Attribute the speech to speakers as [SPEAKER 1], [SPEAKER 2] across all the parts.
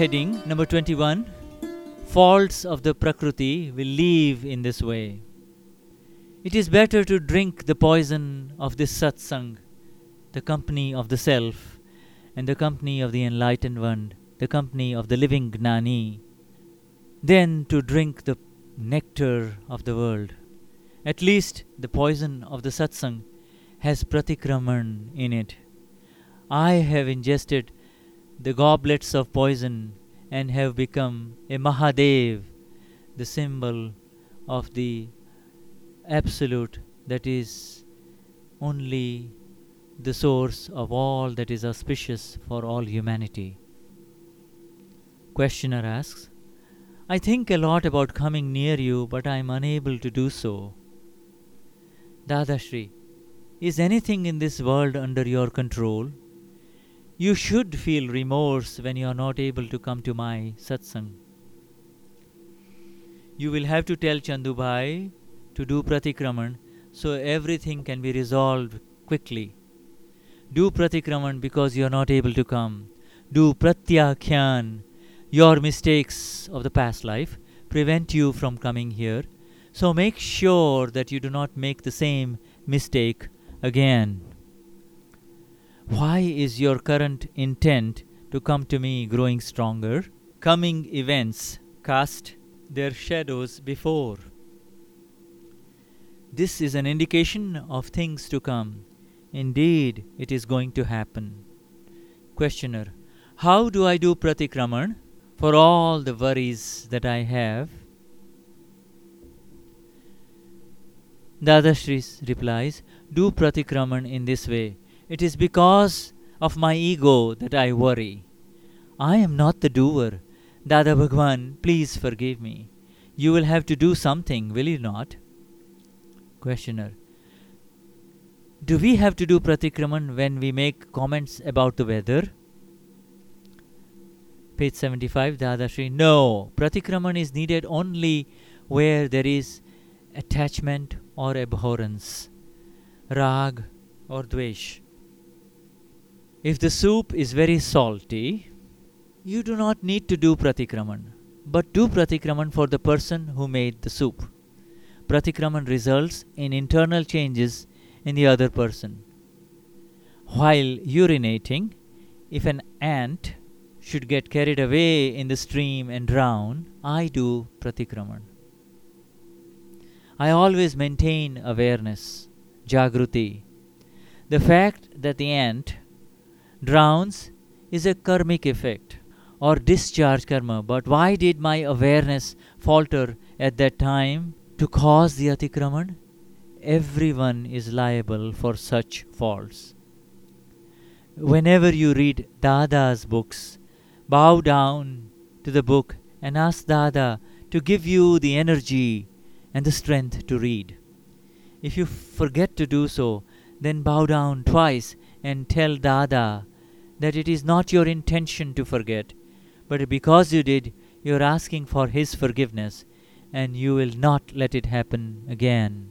[SPEAKER 1] heading number 21, Faults of the Prakriti will leave in this way. It is better to drink the poison of this satsang, the company of the self, and the company of the enlightened one, the company of the living Gnani, than to drink the nectar of the world. At least the poison of the satsang has pratikraman in it. I have ingested the goblets of poison and have become a Mahadev, the symbol of the Absolute, that is only the source of all that is auspicious for all humanity. Questioner asks, I think a lot about coming near you, but I am unable to do so. Dadashri, is anything in this world under your control? You should feel remorse when you are not able to come to my satsang. You will have to tell Chandubhai to do pratikraman so everything can be resolved quickly. Do pratikraman because you are not able to come. Do pratyakhyan. Your mistakes of the past life prevent you from coming here. So make sure that you do not make the same mistake again. Why is your current intent to come to me growing stronger? Coming events cast their shadows before. This is an indication of things to come. Indeed, it is going to happen. Questioner, how do I do pratikraman for all the worries that I have? Dadashri replies, do pratikraman in this way. It is because of my ego that I worry. I am not the doer. Dada Bhagwan, please forgive me. You will have to do something, will you not? Questioner, do we have to do pratikraman when we make comments about the weather? Page 75, Dadashri, no. Pratikraman is needed only where there is attachment or abhorrence, rag or dvesh. If the soup is very salty, you do not need to do pratikraman, but do pratikraman for the person who made the soup. Pratikraman results in internal changes in the other person. While urinating, if an ant should get carried away in the stream and drown, I do pratikraman. I always maintain awareness, jagruti. The fact that the ant drowns is a karmic effect or discharge karma, but why did my awareness falter at that time to cause the atikraman? Everyone is liable for such faults. Whenever you read Dada's books, bow down to the book and ask Dada to give you the energy and the strength to read. If you forget to do so, then bow down twice and tell Dada that it is not your intention to forget, but because you did, you are asking for his forgiveness, and you will not let it happen again.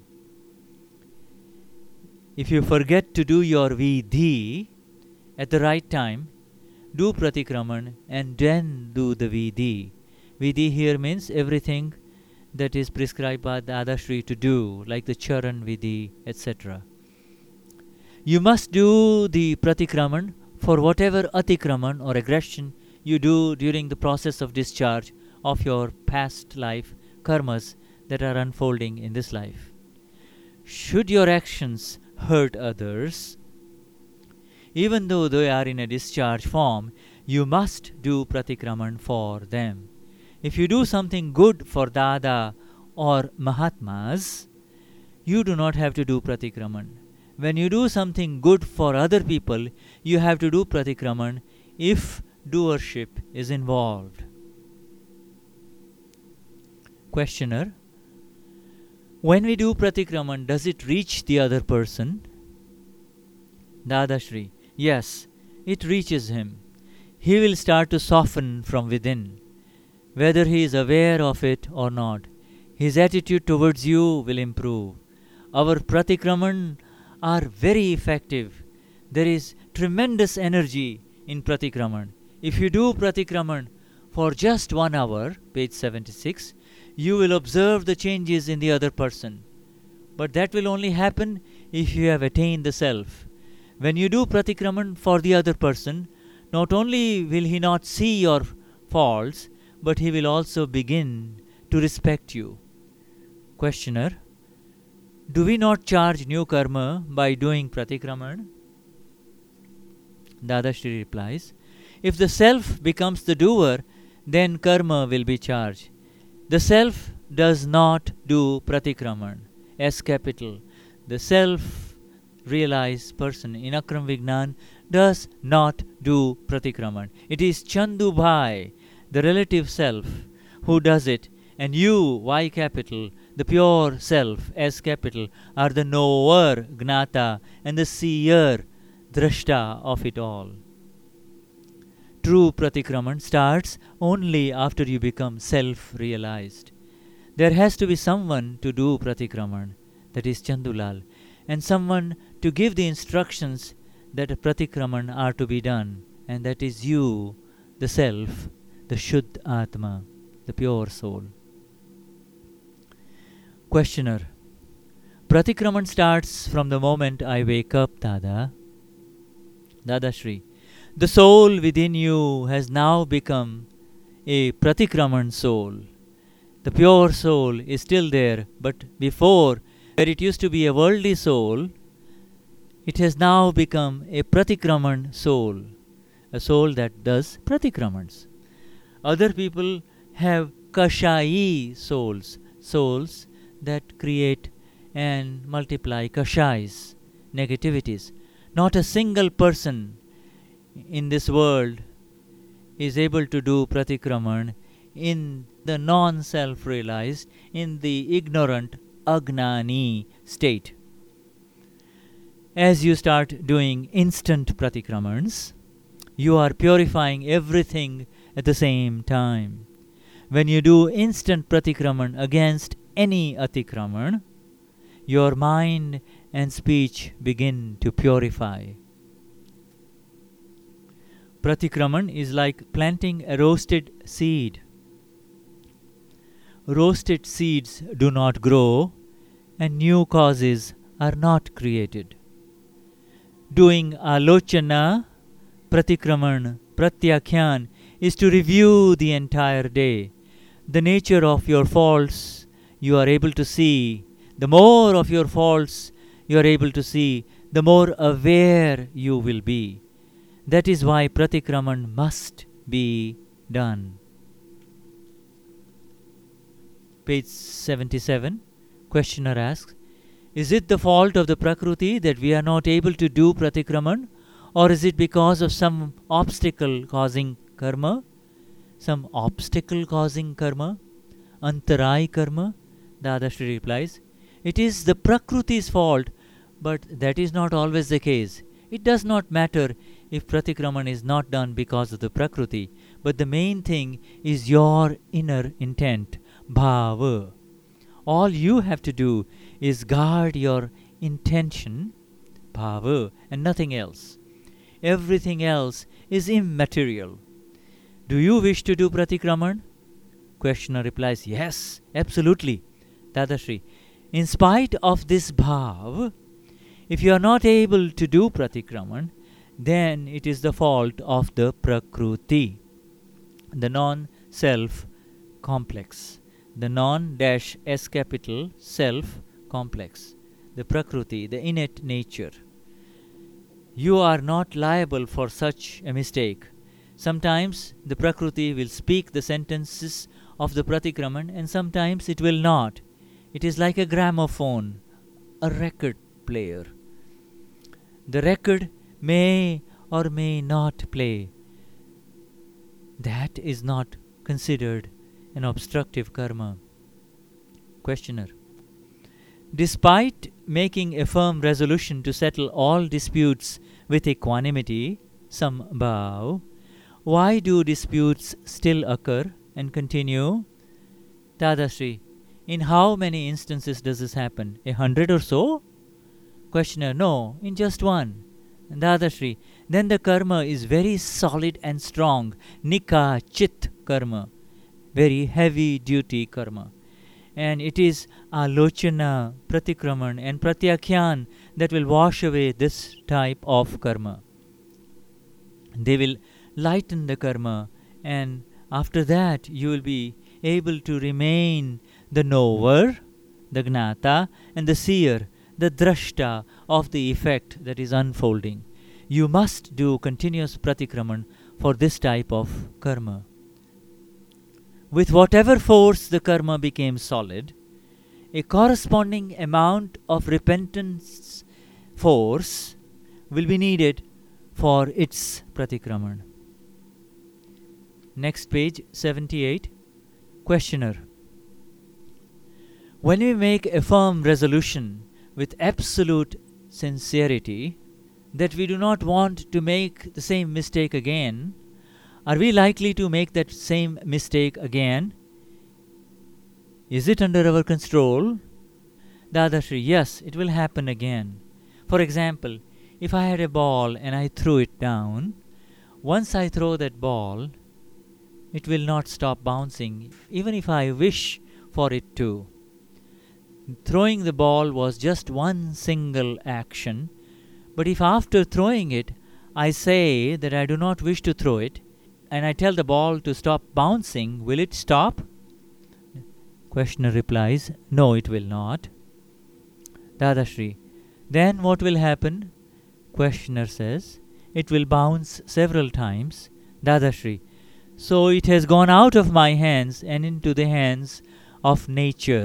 [SPEAKER 1] If you forget to do your vidhi at the right time, do pratikraman and then do the vidhi. Vidhi here means everything that is prescribed by Dadashri to do, like the charan vidhi, etc. You must do the pratikraman for whatever atikraman or aggression you do during the process of discharge of your past life karmas that are unfolding in this life. Should your actions hurt others, even though they are in a discharge form, you must do pratikraman for them. If you do something good for Dada or Mahatmas, you do not have to do pratikraman. When you do something good for other people, you have to do pratikraman if doership is involved. Questioner, when we do pratikraman, does it reach the other person? Dadashri, yes, it reaches him. He will start to soften from within. Whether he is aware of it or not, his attitude towards you will improve. Our pratikraman are very effective. There is tremendous energy in pratikraman. If you do pratikraman for just 1 hour, page 76, you will observe the changes in the other person. But that will only happen if you have attained the self. When you do pratikraman for the other person, not only will he not see your faults, but he will also begin to respect you. Questioner: do we not charge new karma by doing pratikraman? Dadashri replies, if the self becomes the doer, then karma will be charged. The self does not do pratikraman. S capital. The self-realized person in Akram Vignan does not do pratikraman. It is Chandu Bhai, the relative self, who does it, and you, Y capital, the pure self, S capital, are the knower, Gnata, and the seer, Drashta of it all. True pratikraman starts only after you become self-realized. There has to be someone to do pratikraman, that is Chandulal, and someone to give the instructions that a pratikraman are to be done, and that is you, the self, the Shuddh Atma, the pure soul. Questioner: pratikraman starts from the moment I wake up, Dada. Dadashri: the soul within you has now become a pratikraman soul. The pure soul is still there, but before, where it used to be a worldly soul, it has now become a pratikraman soul, a soul that does pratikramans. Other people have kashayi souls, souls that create and multiply kashais, negativities. Not a single person in this world is able to do pratikraman in the non-self-realized, in the ignorant agnani state. As you start doing instant pratikramans, you are purifying everything at the same time. When you do instant pratikraman against any atikraman, your mind and speech begin to purify. Pratikraman is like planting a roasted seed. Roasted seeds do not grow, and new causes are not created. Doing alochana, pratikraman, pratyakhyan is to review the entire day. The nature of your faults you are able to see. The more of your faults you are able to see, the more aware you will be. That is why pratikraman must be done. Page 77. Questioner asks, is it the fault of the Prakruti that we are not able to do pratikraman, or is it because of some obstacle causing karma? Some obstacle causing karma? Antarai karma? Dadashri replies, it is the Prakruti's fault, but that is not always the case. It does not matter if pratikraman is not done because of the Prakruti, but the main thing is your inner intent, bhava. All you have to do is guard your intention, bhava, and nothing else. Everything else is immaterial. Do you wish to do pratikraman? Questioner replies, yes, absolutely. Dadashri, in spite of this bhav, if you are not able to do pratikraman, then it is the fault of the Prakruti, the non-self complex, the non-S capital self complex, the Prakruti, the innate nature. You are not liable for such a mistake. Sometimes the Prakruti will speak the sentences of the pratikraman, and sometimes it will not. It is like a gramophone, a record player. The record may or may not play. That is not considered an obstructive karma. Questioner, despite making a firm resolution to settle all disputes with equanimity, sambhav, why do disputes still occur and continue? Dadashri, in how many instances does this happen? 100 or so? Questioner, no, in just one. Dadashri, then the karma is very solid and strong. Nika chit karma. Very heavy duty karma. And it is alochana, pratikraman and pratyakhyan that will wash away this type of karma. They will lighten the karma, and after that you will be able to remain the knower, the gnata, and the seer, the drashta of the effect that is unfolding. You must do continuous pratikraman for this type of karma. With whatever force the karma became solid, a corresponding amount of repentance force will be needed for its pratikraman. Next page, 78. Questioner. When we make a firm resolution with absolute sincerity that we do not want to make the same mistake again, are we likely to make that same mistake again? Is it under our control? Dadashri, yes, it will happen again. For example, if I had a ball and I threw it down, once I throw that ball, it will not stop bouncing, even if I wish for it to. Throwing the ball was just one single action, but if after throwing it, I say that I do not wish to throw it, and I tell the ball to stop bouncing, will it stop? Questioner replies, no, it will not. Dadashri, then what will happen? Questioner says, it will bounce several times. Dadashri, so it has gone out of my hands and into the hands of nature.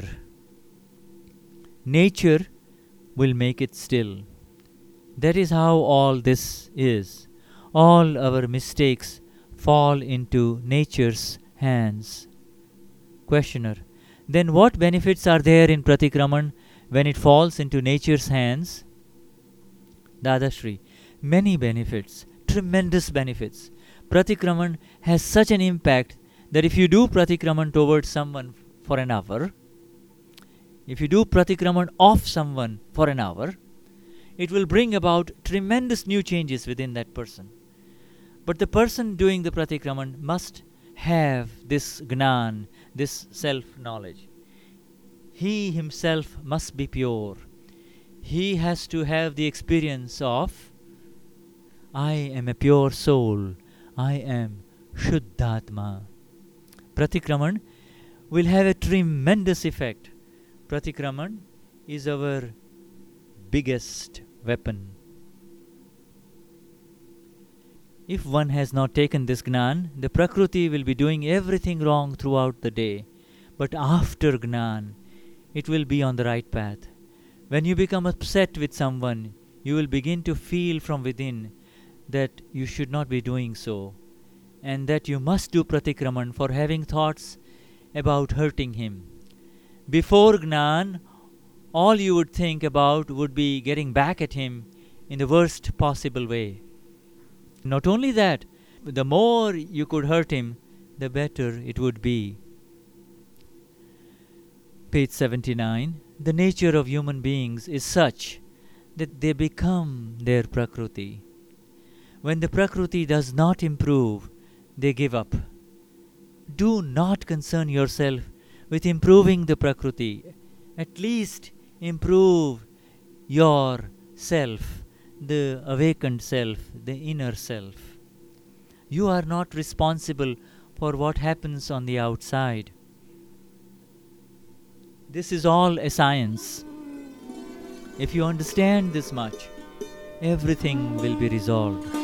[SPEAKER 1] Nature will make it still. That is how all this is. All our mistakes fall into nature's hands. Questioner, then what benefits are there in pratikraman when it falls into nature's hands? Dadashri, many benefits, tremendous benefits. Pratikraman has such an impact that if you do pratikraman towards someone for an hour, if you do pratikraman of someone for an hour, it will bring about tremendous new changes within that person. But the person doing the pratikraman must have this gnan, this self-knowledge. He himself must be pure. He has to have the experience of, I am a pure soul. I am Shuddhatma. Pratikraman will have a tremendous effect. Pratikraman is our biggest weapon. If one has not taken this Gnan, the Prakriti will be doing everything wrong throughout the day. But after Gnan, it will be on the right path. When you become upset with someone, you will begin to feel from within that you should not be doing so, and that you must do Pratikraman for having thoughts about hurting him. Before Gnan, all you would think about would be getting back at him in the worst possible way. Not only that, the more you could hurt him, the better it would be. Page 79. The nature of human beings is such that they become their Prakriti. When the Prakriti does not improve, they give up. Do not concern yourself with improving the Prakriti. At least improve your self, the awakened self, the inner self. You are not responsible for what happens on the outside. This is all a science. If you understand this much, everything will be resolved.